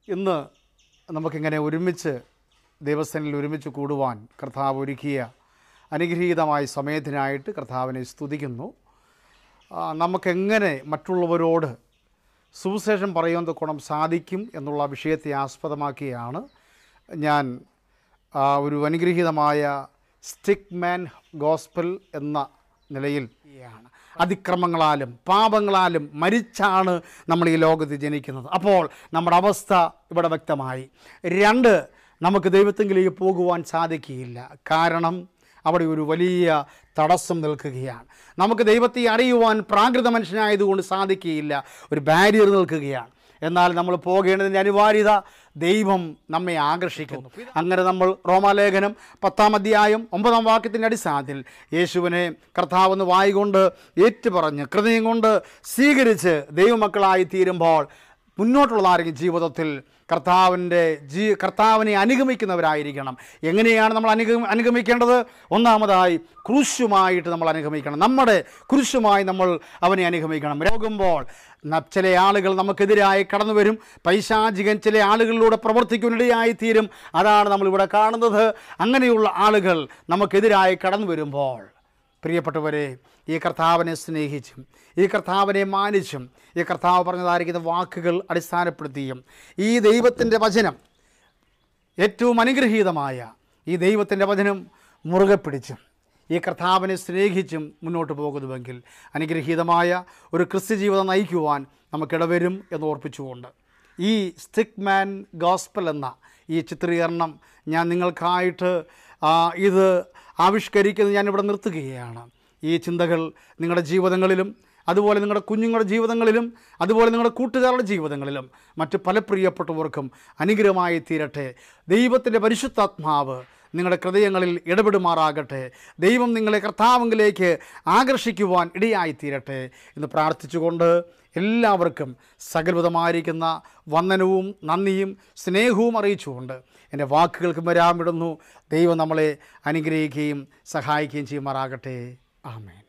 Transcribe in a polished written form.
ഇന്ന് നമുക്കിങ്ങനെ ഒരുമിച്ച് ദൈവസേനയിൽ ഒരുമിച്ച് കൂടുവാൻ കർത്താവ് ഒരുക്കിയ അനുഗ്രഹീതമായ സമയത്തിനായിട്ട് കർത്താവിനെ സ്തുതിക്കുന്നു. നമുക്കെങ്ങനെ മറ്റുള്ളവരോട് സുവിശേഷം പറയുന്നത് ഗുണം സാധിക്കും എന്നുള്ള വിഷയത്തെ ആസ്പദമാക്കിയാണ് ഞാൻ ഒരു അനുഗ്രഹീതമായ സ്റ്റിക്മാൻ ഗോസ്പൽ എന്ന നിലയിൽ അതിക്രമങ്ങളാലും പാപങ്ങളാലും മരിച്ചാണ് നമ്മൾ ഈ ലോകത്ത് ജനിക്കുന്നത്. അപ്പോൾ നമ്മുടെ അവസ്ഥ ഇവിടെ വ്യക്തമായി. 2, നമുക്ക് ദൈവത്തെങ്കിലേക്ക് പോകുവാൻ സാധിക്കുകയില്ല. കാരണം അവിടെ ഒരു വലിയ തടസ്സം നിൽക്കുകയാണ്. നമുക്ക് ദൈവത്തെ അറിയുവാൻ പ്രാകൃത മനുഷ്യനായതുകൊണ്ട് സാധിക്കുകയില്ല. ഒരു ബാരിയർ നിൽക്കുകയാണ്. എന്നാൽ നമ്മൾ പോകേണ്ടതിൻ്റെ അനിവാര്യത ദൈവം നമ്മെ ആകർഷിക്കുന്നു. അങ്ങനെ നമ്മൾ റോമാലേഖനം 10-ാം അധ്യായം 9-ാം വാക്യത്തിൻ്റെ അടിസ്ഥാനത്തിൽ യേശുവിനെ കർത്താവെന്ന് വായികൊണ്ട് ഏറ്റുപറഞ്ഞ് ഹൃദയം കൊണ്ട് സ്വീകരിച്ച് ദൈവമക്കളായി തീരുമ്പോൾ മുന്നോട്ടുള്ളതായിരിക്കും ജീവിതത്തിൽ കർത്താവിനെ അനുഗമിക്കുന്നവരായിരിക്കണം. എങ്ങനെയാണ് നമ്മൾ അനുഗമിക്കേണ്ടത്? ഒന്നാമതായി ക്രൂശുമായിട്ട് നമ്മൾ അനുഗമിക്കണം. നമ്മുടെ ക്രൂശുമായി നമ്മൾ അവനെ അനുഗമിക്കണം. രോഗുമ്പോൾ ചില ആളുകൾ നമുക്കെതിരായി കടന്നു വരും. പൈശാചികൻ ചില ആളുകളിലൂടെ പ്രവർത്തിക്കുന്നിടയായി തീരും. അതാണ് നമ്മളിവിടെ കാണുന്നത്. അങ്ങനെയുള്ള ആളുകൾ നമുക്കെതിരായി കടന്നു വരുമ്പോൾ പ്രിയപ്പെട്ടവരെ, ഈ കർത്താവിനെ സ്നേഹിച്ചും ഈ കർത്താവിനെ മാനിച്ചും ഈ കർത്താവ് പറഞ്ഞതായിരിക്കുന്ന വാക്കുകൾ അടിസ്ഥാനപ്പെടുത്തിയും ഈ ദൈവത്തിൻ്റെ വചനം, ഏറ്റവും അനുഗ്രഹീതമായ ഈ ദൈവത്തിൻ്റെ വചനം മുറുകെ പിടിച്ചും ഈ കർത്താവിനെ സ്നേഹിച്ചും മുന്നോട്ട് പോകുന്നുവെങ്കിൽ അനുഗ്രഹീതമായ ഒരു ക്രിസ്ത്യ ജീവിതം നയിക്കുവാൻ നമുക്കിടവരും എന്ന് ഓർപ്പിച്ചുകൊണ്ട് ഈ സ്റ്റിക്മാൻ ഗോസ്പൽ എന്ന ഈ ചിത്രീകരണം ഞാൻ നിങ്ങൾക്കായിട്ട് ഇത് ആവിഷ്കരിക്കുന്നത് ഞാനിവിടെ നിർത്തുകയാണ്. ഈ ചിന്തകൾ നിങ്ങളുടെ ജീവിതങ്ങളിലും അതുപോലെ നിങ്ങളുടെ കുഞ്ഞുങ്ങളുടെ ജീവിതങ്ങളിലും അതുപോലെ നിങ്ങളുടെ കൂട്ടുകാരുടെ ജീവിതങ്ങളിലും മറ്റ് പല പ്രിയപ്പെട്ടവർക്കും അനുഗ്രഹമായി തീരട്ടെ. ദൈവത്തിൻ്റെ പരിശുദ്ധാത്മാവ് നിങ്ങളുടെ ഹൃദയങ്ങളിൽ ഇടപെടുമാറാകട്ടെ. ദൈവം നിങ്ങളെ കർത്താവിലേക്ക് ആകർഷിക്കുവാൻ ഇടയായിത്തീരട്ടെ എന്ന് പ്രാർത്ഥിച്ചുകൊണ്ട് എല്ലാവർക്കും സകലവിധമായിരിക്കുന്ന വന്ദനവും നന്ദിയും സ്നേഹവും അറിയിച്ചുകൊണ്ട് എൻ്റെ വാക്കുകൾക്ക് വിരാമിടുന്നു. ദൈവം നമ്മളെ അനുഗ്രഹിക്കുകയും സഹായിക്കുകയും ചെയ്യുമാറാകട്ടെ. ആമേൻ.